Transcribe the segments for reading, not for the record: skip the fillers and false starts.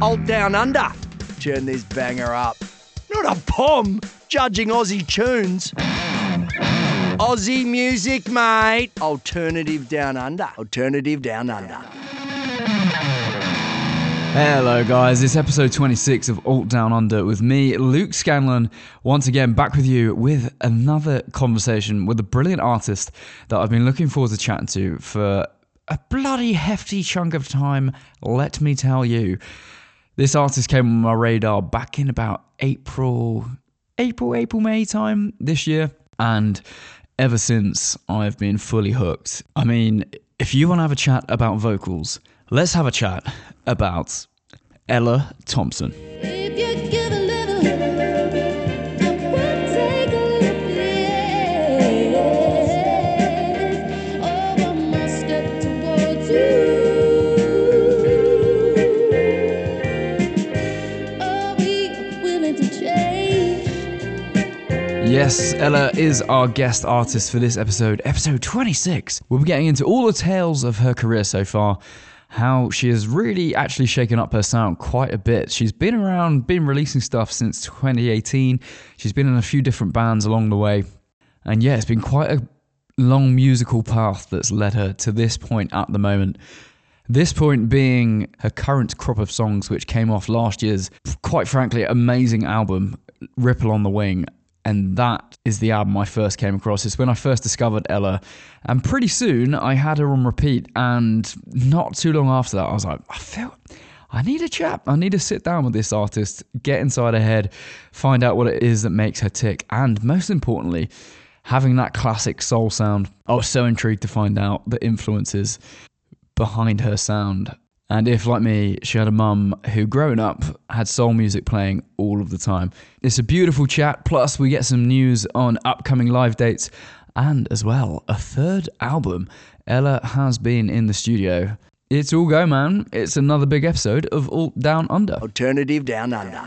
Alt Down Under. Turn this banger up. Not a bomb, judging Aussie tunes. Aussie music, mate. Alternative Down Under. Alternative Down Under. Hello guys, it's episode 26 of Alt Down Under with me, Luke Scanlon, once again back with you with another conversation with a brilliant artist that I've been looking forward to chatting to for a bloody hefty chunk of time, let me tell you. This artist came on my radar back in about April, May time this year, and ever since I've been fully hooked. I mean, if you want to have a chat about vocals, let's have a chat about Ella Thompson. If you give a little, I will take a little. Oh, I must step towards you. Are we willing to change? Yes, Ella is our guest artist for this episode 26. We'll be getting into all the tales of her career so far, how she has really actually shaken up her sound quite a bit. She's been around, been releasing stuff since 2018. She's been in a few different bands along the way. And yeah, it's been quite a long musical path that's led her to this point at the moment. This point being her current crop of songs, which came off last year's, quite frankly, amazing album, Ripple on the Wing. And that is the album I first came across. It's when I first discovered Ella. And pretty soon I had her on repeat. And not too long after that, I was like, I need a chat. I need to sit down with this artist, get inside her head, find out what it is that makes her tick. And most importantly, having that classic soul sound. I was so intrigued to find out the influences behind her sound. And if, like me, she had a mum who, growing up, had soul music playing all of the time. It's a beautiful chat, plus we get some news on upcoming live dates, and as well, a third album. Ella has been in the studio. It's all go, man. It's another big episode of Alt Down Under. Alternative Down Under.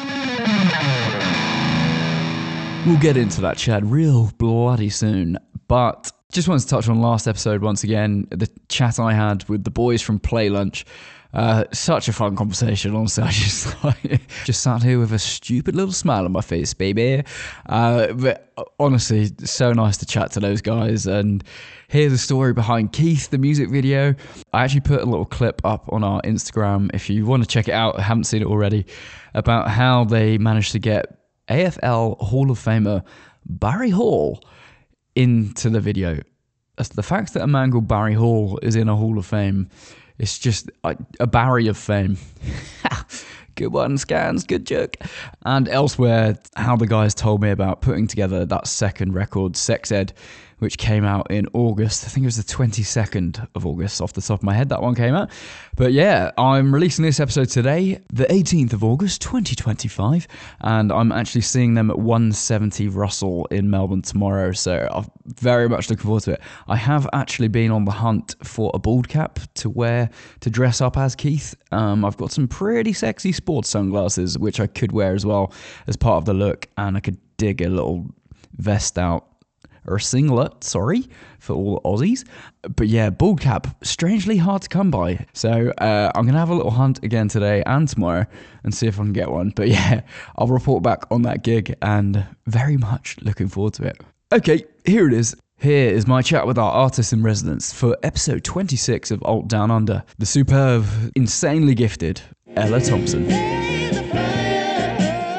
We'll get into that chat real bloody soon, but just wanted to touch on last episode once again, the chat I had with the boys from Play Lunch. Such a fun conversation, honestly. I just sat here with a stupid little smile on my face, baby. But honestly, so nice to chat to those guys and hear the story behind Keith, the music video. I actually put a little clip up on our Instagram, if you want to check it out, I haven't seen it already, about how they managed to get AFL Hall of Famer Barry Hall into the video. The fact that a man called Barry Hall is in a Hall of Fame, it's just a Barry of fame. Good one, Scans, good joke. And elsewhere, how the guys told me about putting together that second record, Sex Ed, which came out in August. I think it was the 22nd of August, off the top of my head, that one came out. But yeah, I'm releasing this episode today, the 18th of August, 2025, and I'm actually seeing them at 170 Russell in Melbourne tomorrow, so I'm very much looking forward to it. I have actually been on the hunt for a bald cap to wear, to dress up as Keith. I've got some pretty sexy sports sunglasses, which I could wear as well as part of the look, and I could dig a little vest out, or a singlet, sorry, for all Aussies. But yeah, bald cap, strangely hard to come by. So I'm going to have a little hunt again today and tomorrow and see if I can get one. But yeah, I'll report back on that gig and very much looking forward to it. Okay, here it is. Here is my chat with our artist in residence for episode 26 of Alt Down Under, the superb, insanely gifted Ella Thompson. There's a fire.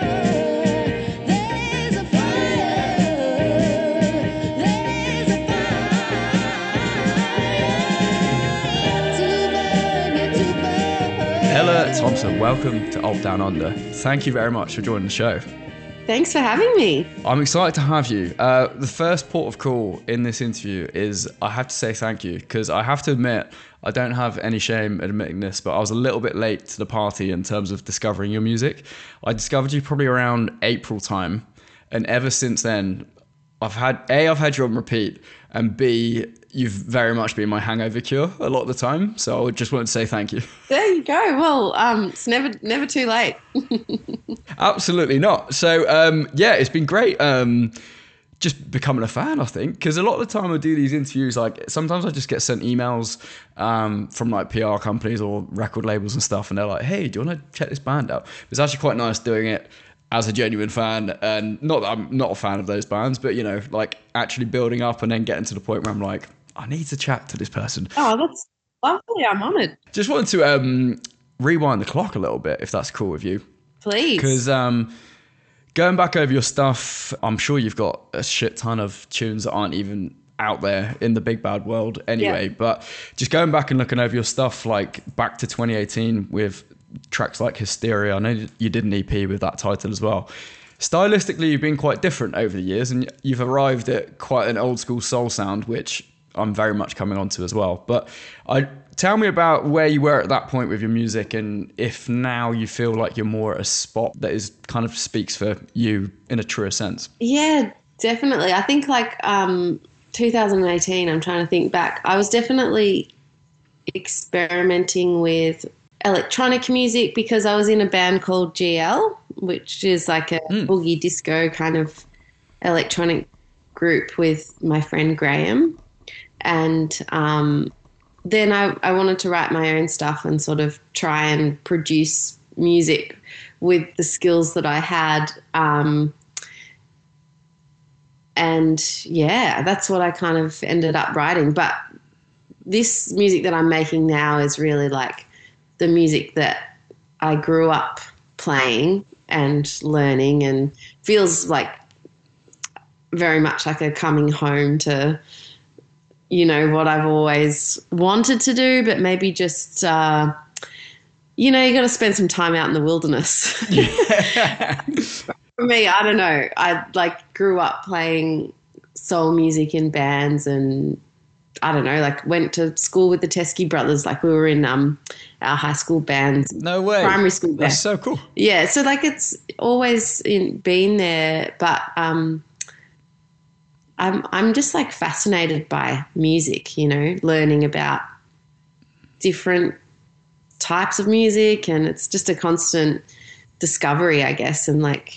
There's a fire. There's a fire. To burn. Ella Thompson, welcome to Alt Down Under. Thank you very much for joining the show. Thanks for having me. I'm excited to have you. The first port of call in this interview is I have to say thank you, because I have to admit, I don't have any shame in admitting this, but I was a little bit late to the party in terms of discovering your music. I discovered you probably around April time, and ever since then, I've had you on repeat, and B, you've very much been my hangover cure a lot of the time. So I just wanted to say thank you. There you go. Well, it's never too late. Absolutely not. So yeah, it's been great just becoming a fan, I think, because a lot of the time I do these interviews, like sometimes I just get sent emails from like PR companies or record labels and stuff, and they're like, hey, do you want to check this band out? It's actually quite nice doing it as a genuine fan, and not that I'm not a fan of those bands, but you know, like actually building up and then getting to the point where I'm like, I need to chat to this person. Oh, that's lovely. I'm honoured. Just wanted to rewind the clock a little bit, if that's cool with you. Please. Because going back over your stuff, I'm sure you've got a shit ton of tunes that aren't even out there in the big bad world anyway. Yeah. But just going back and looking over your stuff, like back to 2018 with tracks like Hysteria. I know you did an EP with that title as well. Stylistically, you've been quite different over the years, and you've arrived at quite an old school soul sound, which I'm very much coming onto as well. But tell me about where you were at that point with your music, and if now you feel like you're more at a spot that is kind of speaks for you in a truer sense. Yeah, definitely. I think like 2018, I'm trying to think back, I was definitely experimenting with electronic music because I was in a band called GL, which is like a boogie disco kind of electronic group with my friend Graham. And then I wanted to write my own stuff and sort of try and produce music with the skills that I had. And yeah, that's what I kind of ended up writing. But this music that I'm making now is really like the music that I grew up playing and learning, and feels like very much like a coming home to, you know, what I've always wanted to do, but maybe just, you know, you got to spend some time out in the wilderness. For me, I don't know. I like grew up playing soul music in bands, and I don't know, like went to school with the Teskey Brothers. Like we were in our high school bands. No way. Primary school band. That's so cool. Yeah, so like it's always been there, but I'm just like fascinated by music, you know, learning about different types of music, and it's just a constant discovery, I guess, and like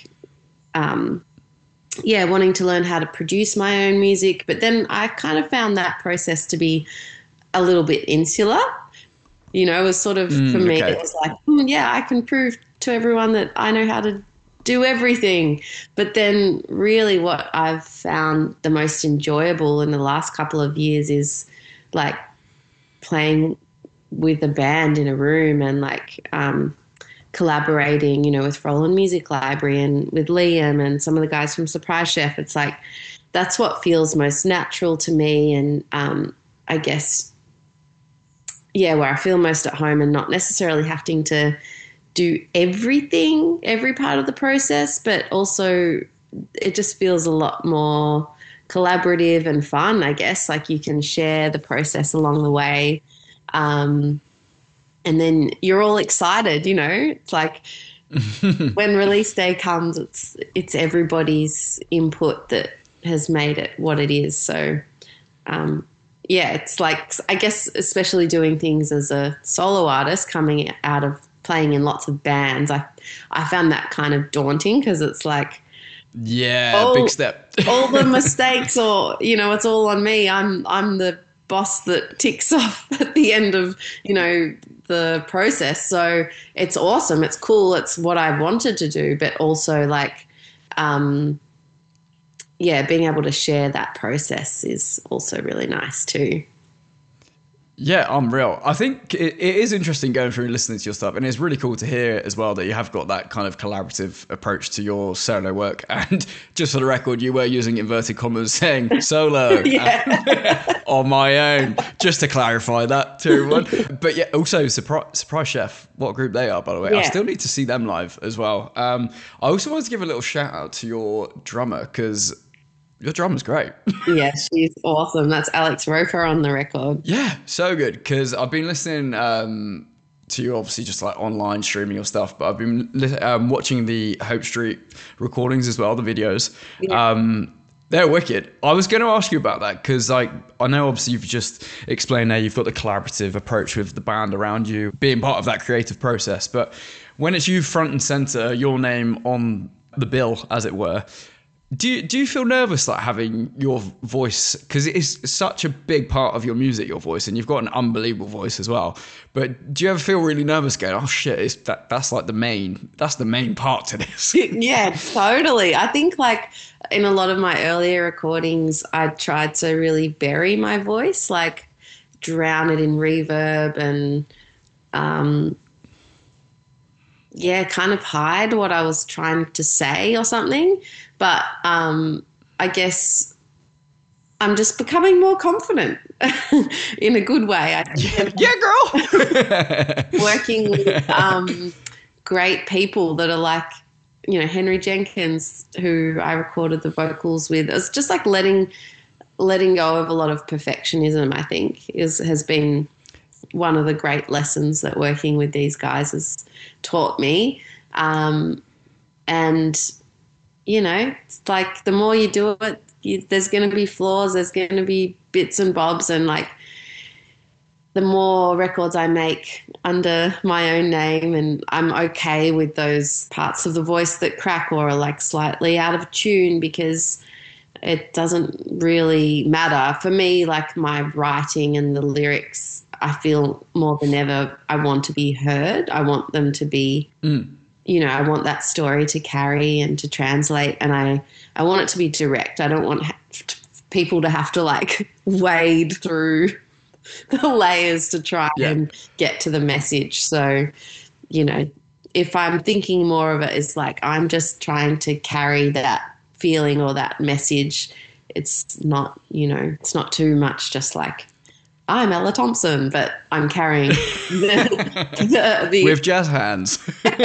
wanting to learn how to produce my own music. But then I kind of found that process to be a little bit insular. You know, it was sort of, for me, it was like, yeah, I can prove to everyone that I know how to do everything. But then really what I've found the most enjoyable in the last couple of years is like playing with a band in a room and like collaborating, you know, with Roland Music Library and with Liam and some of the guys from Surprise Chef. It's like that's what feels most natural to me, and I guess, yeah, where I feel most at home and not necessarily having to do everything, every part of the process, but also it just feels a lot more collaborative and fun, I guess. Like you can share the process along the way. And then you're all excited, you know. It's like when release day comes, it's everybody's input that has made it what it is. So, yeah, it's like, I guess, especially doing things as a solo artist, coming out of playing in lots of bands, I found that kind of daunting because it's like, big step. all the mistakes, or, you know, it's all on me. I'm the boss that ticks off at the end of, you know, the process. So it's awesome. It's cool. It's what I wanted to do, but also like, being able to share that process is also really nice too. Yeah, unreal. I think it is interesting going through and listening to your stuff, and it's really cool to hear as well that you have got that kind of collaborative approach to your solo work. And just for the record, you were using inverted commas saying solo on my own, just to clarify that to everyone. But yeah, also Surprise Chef, what group they are, by the way. Yeah. I still need to see them live as well. I also wanted to give a little shout out to your drummer, because your drummer's great. Yeah, she's awesome. That's Alex Roper on the record. Yeah, so good. Because I've been listening to you, obviously, just like online streaming your stuff, but I've been watching the Hope Street recordings as well, the videos. Yeah. They're wicked. I was going to ask you about that because, like, I know obviously you've just explained there you've got the collaborative approach with the band around you, being part of that creative process. But when it's you front and center, your name on the bill, as it were, Do you feel nervous like having your voice, because it is such a big part of your music, your voice, and you've got an unbelievable voice as well, but do you ever feel really nervous going, oh shit, that's like the main part to this? Yeah, totally. I think like in a lot of my earlier recordings, I tried to really bury my voice, like drown it in reverb and kind of hide what I was trying to say or something. But I guess I'm just becoming more confident in a good way. Yeah, girl. Working with great people that are like, you know, Henry Jenkins, who I recorded the vocals with. It's just like letting go of a lot of perfectionism, I think, has been one of the great lessons that working with these guys has taught me. And, you know, it's like the more you do it, there's going to be flaws, there's going to be bits and bobs, and like the more records I make under my own name and I'm okay with those parts of the voice that crack or are like slightly out of tune, because it doesn't really matter. For me, like my writing and the lyrics, I feel more than ever I want to be heard. I want them to be, you know, I want that story to carry and to translate, and I want it to be direct. I don't want people to have to like wade through the layers to try and get to the message. So, you know, if I'm thinking more of it as like I'm just trying to carry that feeling or that message, it's not, you know, it's not too much just like I'm Ella Thompson, but I'm carrying the with jazz hands.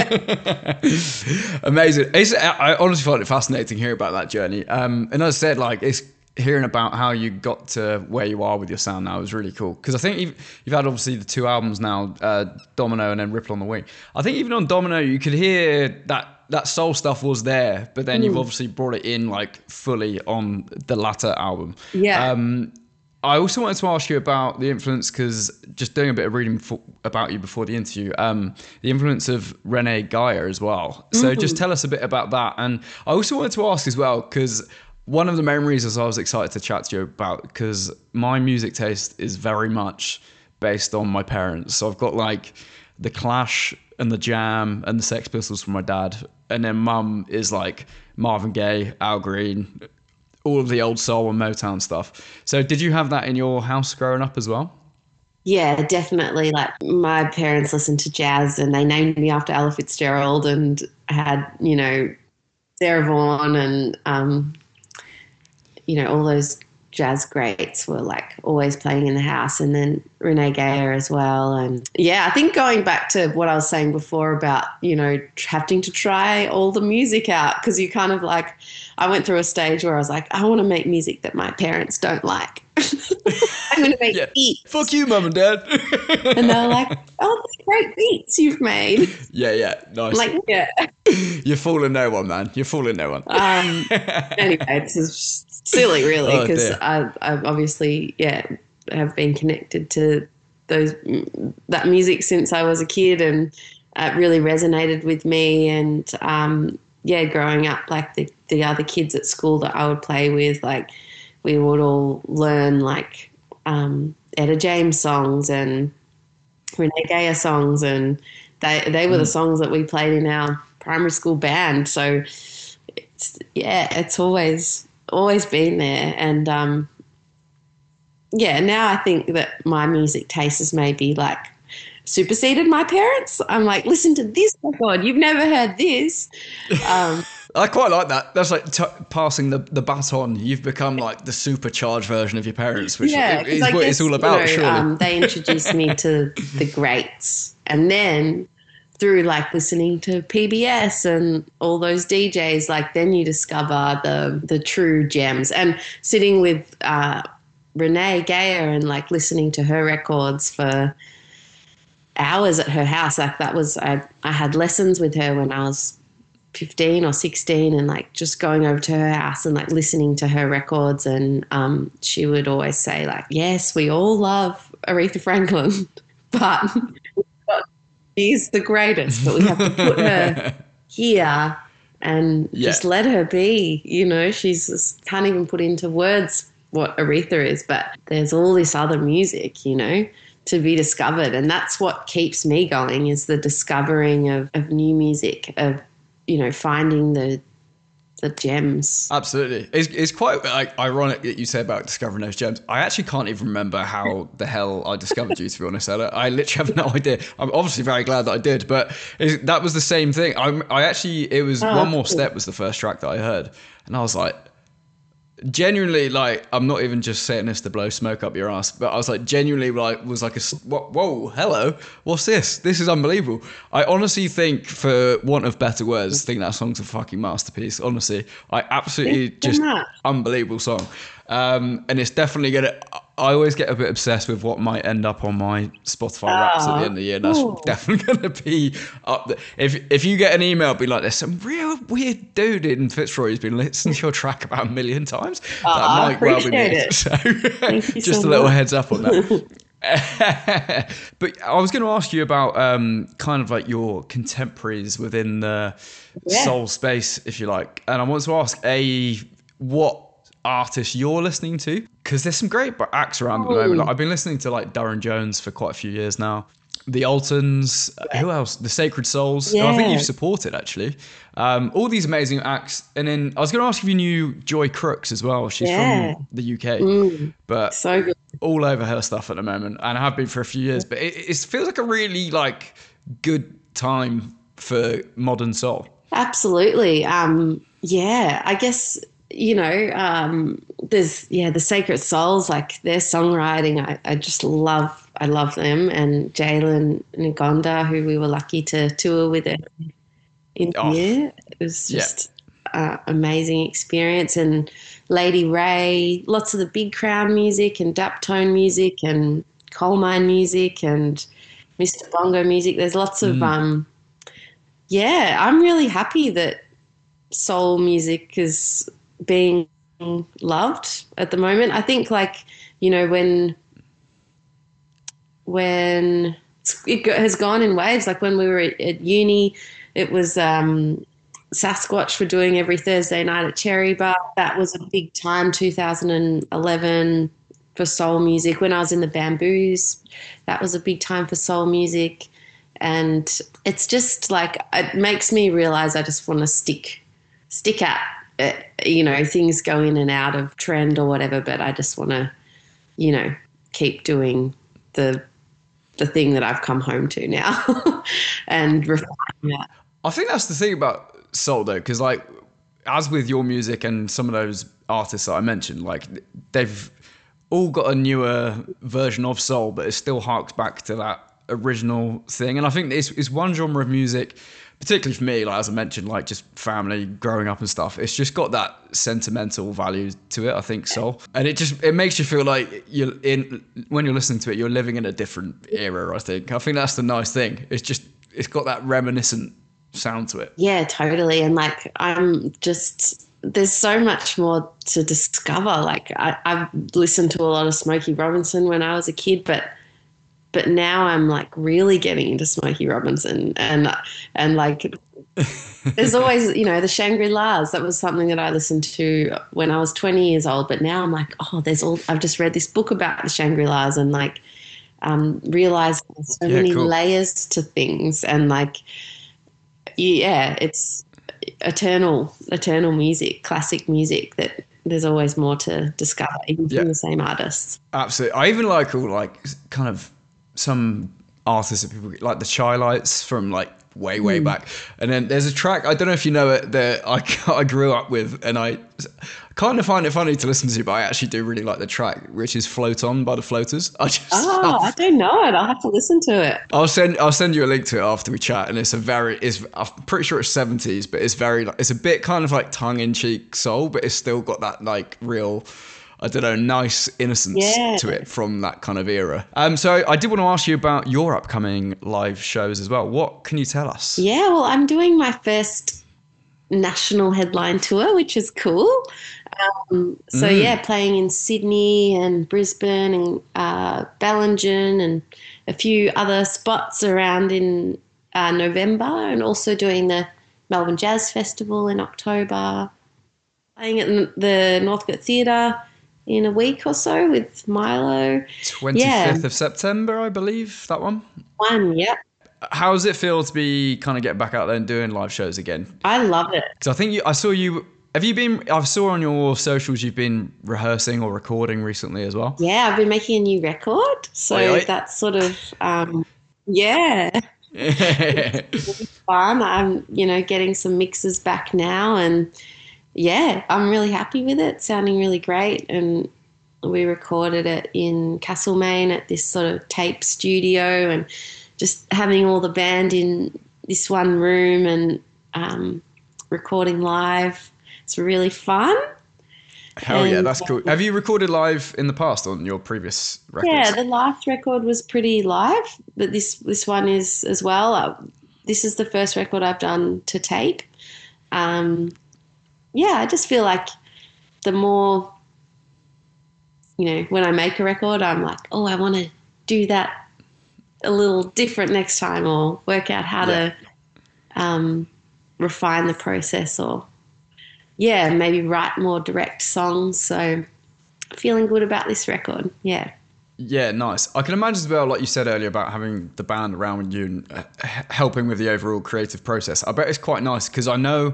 Amazing. I honestly find it fascinating hearing about that journey. And as I said, like it's hearing about how you got to where you are with your sound now is really cool. Because I think you've had obviously the 2 albums now, Domino and then Ripple on the Wing. I think even on Domino you could hear that soul stuff was there, but then you've obviously brought it in like fully on the latter album. Yeah. I also wanted to ask you about the influence, because just doing a bit of reading about you before the interview, the influence of Renee Geyer as well. So just tell us a bit about that. And I also wanted to ask as well, because one of the main reasons I was excited to chat to you about, because my music taste is very much based on my parents. So I've got like the Clash and the Jam and the Sex Pistols from my dad. And then mum is like Marvin Gaye, Al Green, all of the old soul and Motown stuff. So did you have that in your house growing up as well? Yeah, definitely. Like my parents listened to jazz and they named me after Ella Fitzgerald and had, you know, Sarah Vaughan and, you know, all those jazz greats were like always playing in the house, and then Renee Geyer as well. And yeah, I think going back to what I was saying before about, you know, having to try all the music out, because you kind of like, I went through a stage where I was like, I want to make music that my parents don't like. I'm going to make beats. Fuck you, mum and dad. And they're like, oh, these great beats you've made. Yeah, nice. Like, yeah. You're fooling no one, man. You're fooling no one. Anyway, it's just silly, really, because I've obviously, have been connected to that music since I was a kid, and it really resonated with me. And growing up, like the other kids at school that I would play with, like we would all learn like Etta James songs and Renee Geyer songs, and they were the songs that we played in our primary school band. So it's always been there. And now I think that my music taste has maybe like superseded my parents. I'm like, listen to this record, you've never heard this. I quite like that. That's like passing the baton. You've become like the supercharged version of your parents, which is what it's all about, surely. They introduced me to the greats, and then through like listening to PBS and all those DJs, like then you discover the true gems. And sitting with Renee Geyer and like listening to her records for hours at her house, like that was, I had lessons with her when I was 15 or 16, and like just going over to her house and like listening to her records. And she would always say like, yes, we all love Aretha Franklin, but she's the greatest, but we have to put her here and just let her be. You know, she's just can't even put into words what Aretha is, but there's all this other music, you know, to be discovered. And that's what keeps me going, is the discovering of new music, of, you know, finding the gems. Absolutely. It's quite like ironic that you say about discovering those gems. I actually can't even remember how the hell I discovered you, to be honest. I literally have no idea. I'm obviously very glad that I did, but that was the same thing. I actually, it was One More Step was the first track that I heard. And I was like, genuinely, like, I'm not even just saying this to blow smoke up your ass, but I was like, genuinely, like, was like whoa, hello, what's this? This is unbelievable. I honestly think, for want of better words, think that song's a fucking masterpiece. Honestly, I absolutely just unbelievable song. And it's definitely gonna. I always get a bit obsessed with what might end up on my Spotify Wraps at the end of the year. That's definitely going to be up there. If you get an email, be like, there's some real weird dude in Fitzroy who's been listening to your track about 1 million times. That might well be me. So just a little heads up on that. But I was going to ask you about kind of like your contemporaries within the soul space, if you like. And I want to ask what artists you're listening to, because there's some great acts around at the moment. Like, I've been listening to like Durran Jones for quite a few years now. The Altons, who else? The Sacred Souls. Yeah. I think you've supported, actually. All these amazing acts. And then I was going to ask if you knew Joy Crooks as well. She's from the UK, but so good. All over her stuff at the moment, and I have been for a few years. But it feels like a really like good time for modern soul. Absolutely. I guess, you know, there's the Sacred Souls, like their songwriting, I just love. I love them, and Jalen Ngonda, who we were lucky to tour with in here. It was just amazing experience. And Lady Ray, lots of the Big Crown music and Daptone music and Coal Mine music and Mr. Bongo music. There's lots of I'm really happy that soul music is being loved at the moment. I think, like, you know, when it has gone in waves, like when we were at uni, it was Sasquatch were doing every Thursday night at Cherry Bar. That was a big time, 2011, for soul music. When I was in the Bamboos, that was a big time for soul music. And it's just like, it makes me realize I just want to stick at it. You know, things go in and out of trend or whatever, but I just want to, you know, keep doing the thing that I've come home to now and refine that. I think that's the thing about soul, though, because, like, as with your music and some of those artists that I mentioned, like, they've all got a newer version of soul, but it still harks back to that original thing. And I think it's one genre of music, particularly for me, like, as I mentioned, like, just family, growing up and stuff, it's just got that sentimental value to it, I think, soul. And it makes you feel like when you're listening to it, you're living in a different era, I think. I think that's the nice thing. It's got that reminiscent sound to it. Yeah, totally. And, like, there's so much more to discover. Like, I've listened to a lot of Smokey Robinson when I was a kid, but now I'm, like, really getting into Smokey Robinson and like, there's always, you know, the Shangri-Las. That was something that I listened to when I was 20 years old. But now I'm like, I've just read this book about the Shangri-Las and, like, realized there's so many layers to things. And, like, it's eternal music, classic music, that there's always more to discover, even from the same artists. Absolutely. I even like all, like, kind of some artists that people like, the Shy Lights from, like, way back. And then there's a track, I don't know if you know it, that I grew up with, and I kind of find it funny to listen to, but I actually do really like the track, which is Float On by the Floaters. I don't know it. I'll have to listen to it. I'll send you a link to it after we chat. And I'm pretty sure it's 70s, but it's a bit kind of like tongue-in-cheek soul, but it's still got that, like, real, I don't know, nice innocence to it from that kind of era. So I did want to ask you about your upcoming live shows as well. What can you tell us? Yeah, well, I'm doing my first national headline tour, which is cool. Playing in Sydney and Brisbane and Ballingen and a few other spots around in November, and also doing the Melbourne Jazz Festival in October, playing at the Northcote Theatre in a week or so with Milo. 25th of September, I believe, that one. Yeah. How does it feel to be kind of get back out there and doing live shows again? I love it. Because I think I saw you. Have you been? I saw on your socials you've been rehearsing or recording recently as well. Yeah, I've been making a new record, so that's sort of yeah, it's fun. I'm getting some mixes back now, and yeah, I'm really happy with it. Sounding really great, and we recorded it in Castlemaine at this sort of tape studio, and just having all the band in this one room and recording live. It's really fun. Hell yeah, that's cool. Have you recorded live in the past on your previous records? Yeah, the last record was pretty live, but this one is as well. This is the first record I've done to tape. Yeah, I just feel like the more, when I make a record, I'm like, oh, I want to do that a little different next time, or work out how to refine the process, or maybe write more direct songs. So feeling good about this record. Yeah, nice. I can imagine as well, like you said earlier, about having the band around with you and helping with the overall creative process. I bet it's quite nice because I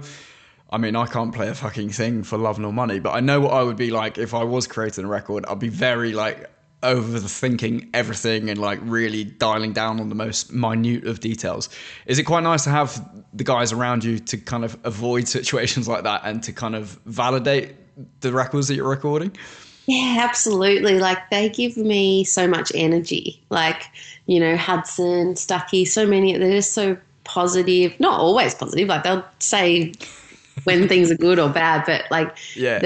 can't play a fucking thing for love nor money, but I know what I would be like if I was creating a record. I'd be very like overthinking everything and like really dialing down on the most minute of details. Is it quite nice to have the guys around you to kind of avoid situations like that and to kind of validate the records that you're recording? Yeah, absolutely. Like, they give me so much energy. Like, Hudson, Stucky, so many, they're just so positive. Not always positive. Like, they'll say when things are good or bad, but like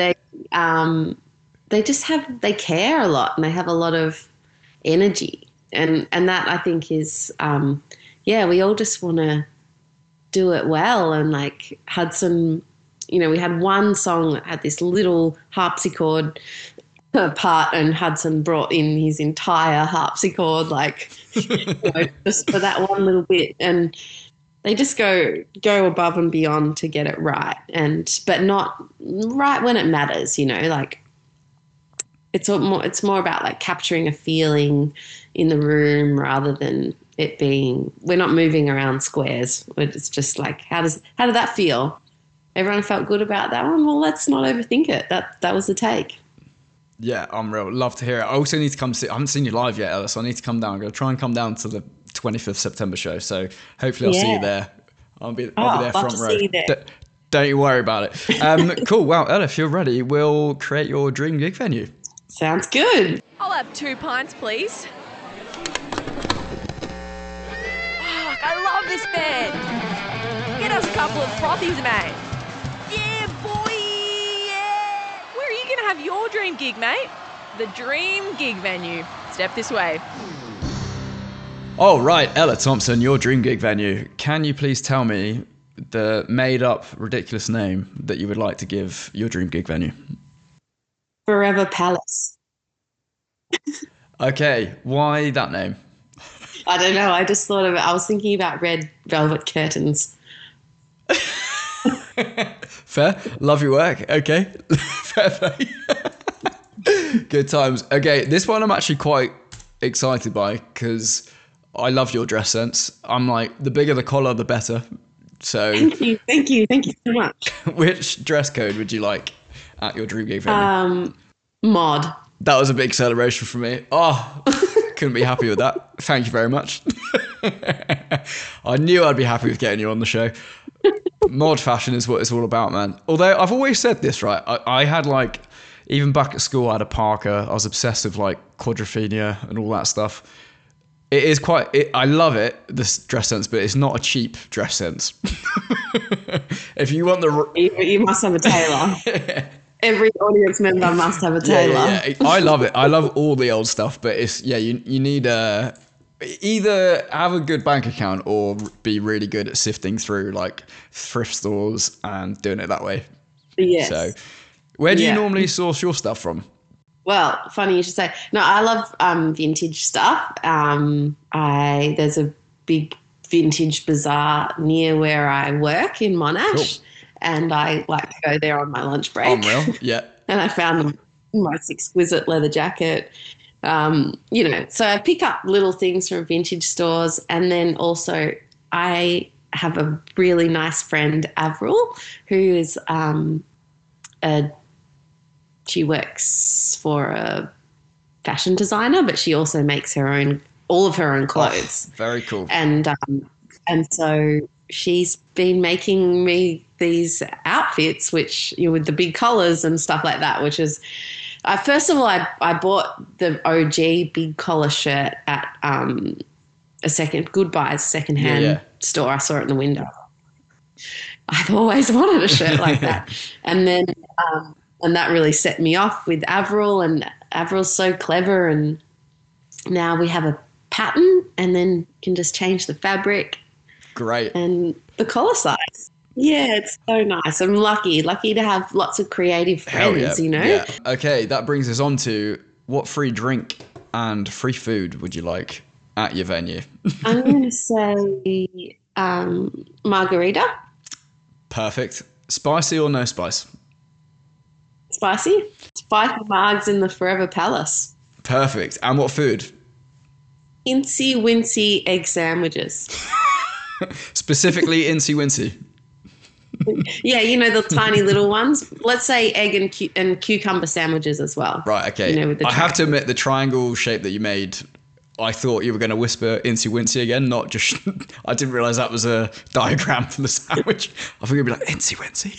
they care a lot, and they have a lot of energy. And that, I think, is, we all just want to do it well. And like Hudson, we had one song that had this little harpsichord part, and Hudson brought in his entire harpsichord, like, just for that one little bit. And they just go above and beyond to get it right, but not right when it matters, like it's more about like capturing a feeling in the room rather than it being, we're not moving around squares. It's just like, how did that feel? Everyone felt good about that one. Well, let's not overthink it. That was the take. Yeah, I'm real. Love to hear it. I also need to come see. I haven't seen you live yet, Ella, so I need to come down. I'm going to try and come down to the 25th September show. So hopefully I'll see you there. I'll be there front row. See you there. Don't you worry about it. Cool. Well, Ella, if you're ready, we'll create your dream gig venue. Sounds good. I'll have 2 pints, please. Fuck, I love this band. Get us a couple of frothies, mate. Yeah, boy, yeah. Where are you going to have your dream gig, mate? The Dream Gig Venue. Step this way. Oh, right, Ella Thompson, your dream gig venue. Can you please tell me the made-up, ridiculous name that you would like to give your dream gig venue? Forever Palace. Okay, why that name? I don't know. I just thought of it. I was thinking about red velvet curtains. Fair. Love your work. Okay. Fair play. Good times. Okay, this one I'm actually quite excited by because I love your dress sense. I'm like, the bigger the collar, the better. So Thank you so much. Which dress code would you like at your dream gig venue? Mod. That was a big celebration for me. Oh, couldn't be happy with that. Thank you very much. I knew I'd be happy with getting you on the show. Mod fashion is what it's all about, man. Although I've always said this, right? I had like, even back at school, I had a Parker. I was obsessed with like quadrophenia and all that stuff. It is I love it, this dress sense, but it's not a cheap dress sense. If you want you must have a tailor. Every audience member must have a tailor. Yeah. I love it. I love all the old stuff, but it's, you need either have a good bank account or be really good at sifting through like thrift stores and doing it that way. Yes. So where do you normally source your stuff from? Well, funny you should say. No, I love vintage stuff. There's a big vintage bazaar near where I work in Monash. Cool. And I like to go there on my lunch break. Unreal. Yeah. And I found the most exquisite leather jacket. So I pick up little things from vintage stores. And then also I have a really nice friend, Avril, who is she works for a fashion designer, but she also makes all of her own clothes. Oh, very cool. And so she's been making me these outfits, which with the big collars and stuff like that, which is first of all, I bought the OG big collar shirt at Goodbye's secondhand store. I saw it in the window. I've always wanted a shirt like that. And then and that really set me off with Avril, and Avril's so clever, and now we have a pattern and then can just change the fabric. Great. And the collar size. Yeah, it's so nice. I'm lucky to have lots of creative friends, Yeah. Okay, that brings us on to what free drink and free food would you like at your venue? I'm going to say margarita. Perfect. Spicy or no spice? Spicy. Spicy margs in the Forever Palace. Perfect. And what food? Incy Wincy egg sandwiches. Specifically Incy Wincy. Yeah, the tiny little ones. Let's say egg and cucumber sandwiches as well. Right, okay. With the I have to admit, the triangle shape that you made, I thought you were going to whisper Incy Wincy again, not just... I didn't realise that was a diagram for the sandwich. I thought you'd be like, Incy Wincy.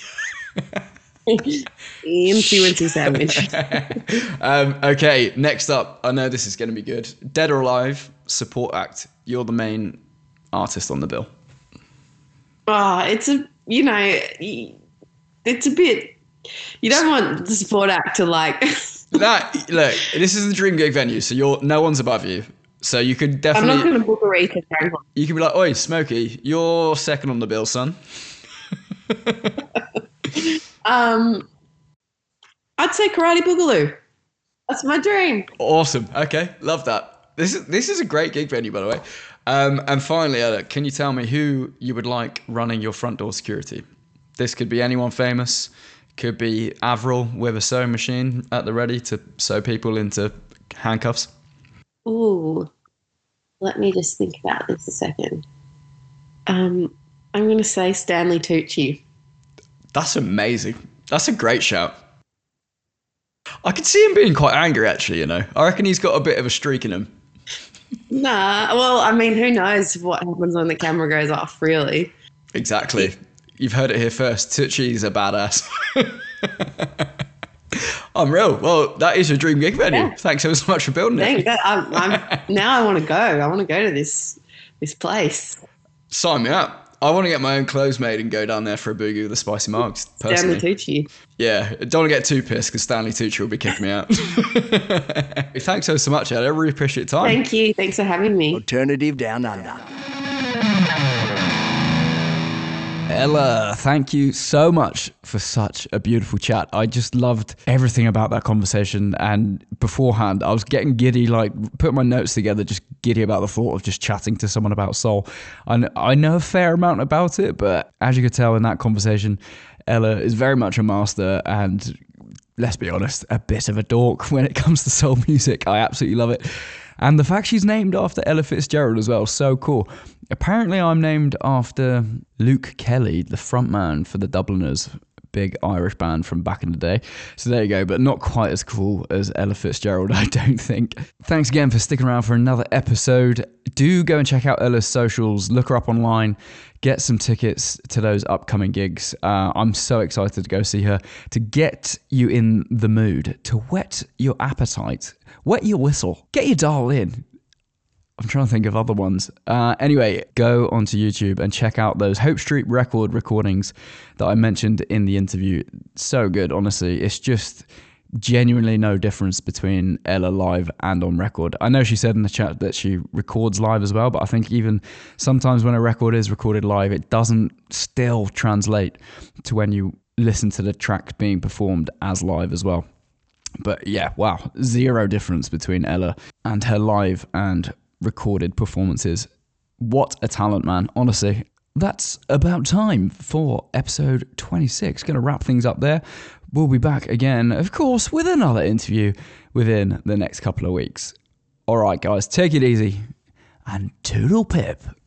Incy Wincy sandwich. Okay, next up, I know this is going to be good. Dead or Alive, support act. You're the main artist on the bill. Oh, it's a bit, you don't want the support act to like. Look, this is the Dream Gig venue, so no one's above you. So you could definitely. I'm not going to book a Aretha Franklin. You could be like, oi, Smokey, you're second on the bill, son. I'd say Karate Boogaloo. That's my dream. Awesome. Okay, love that. This is a great gig venue, by the way. And finally, Ella, can you tell me who you would like running your front door security? This could be anyone famous. Could be Avril with a sewing machine at the ready to sew people into handcuffs. Ooh, let me just think about this a second. I'm going to say Stanley Tucci. That's amazing. That's a great shout. I could see him being quite angry, actually, I reckon he's got a bit of a streak in him. Nah, well, I mean, who knows what happens when the camera goes off, really. Exactly. You've heard it here first. Tucci's a badass. Unreal. Well, that is your dream gig venue. Yeah. Thanks so much for building it. Now I want to go. I want to go to this place. Sign me up. I want to get my own clothes made and go down there for a boogie with the spicy marks, personally. Stanley Tucci. Yeah, don't want to get too pissed because Stanley Tucci will be kicking me out. Thanks so much, Ed. I really appreciate your time. Thank you. Thanks for having me. Alternative Down Under. Ella, thank you so much for such a beautiful chat. I just loved everything about that conversation, and beforehand I was getting giddy, like putting my notes together, just giddy about the thought of just chatting to someone about soul. And I know a fair amount about it, but as you could tell in that conversation, Ella is very much a master and, let's be honest, a bit of a dork when it comes to soul music. I absolutely love it. And the fact she's named after Ella Fitzgerald as well, so cool. Apparently I'm named after Luke Kelly, the frontman for the Dubliners, big Irish band from back in the day. So there you go, but not quite as cool as Ella Fitzgerald, I don't think. Thanks again for sticking around for another episode. Do go and check out Ella's socials, look her up online, get some tickets to those upcoming gigs. I'm so excited to go see her, to get you in the mood, to whet your appetite, wet your whistle, get your dial in. I'm trying to think of other ones. Anyway, go onto YouTube and check out those Hope Street Record recordings that I mentioned in the interview. So good, honestly. It's just genuinely no difference between Ella live and on record. I know she said in the chat that she records live as well, but I think even sometimes when a record is recorded live, it doesn't still translate to when you listen to the track being performed as live as well. But yeah, wow, zero difference between Ella and her live and recorded performances What a talent, man. Honestly, that's about time for episode 26. Going to wrap things up there. We'll be back again, of course, with another interview within the next couple of weeks. All right, guys, take it easy and toodle pip.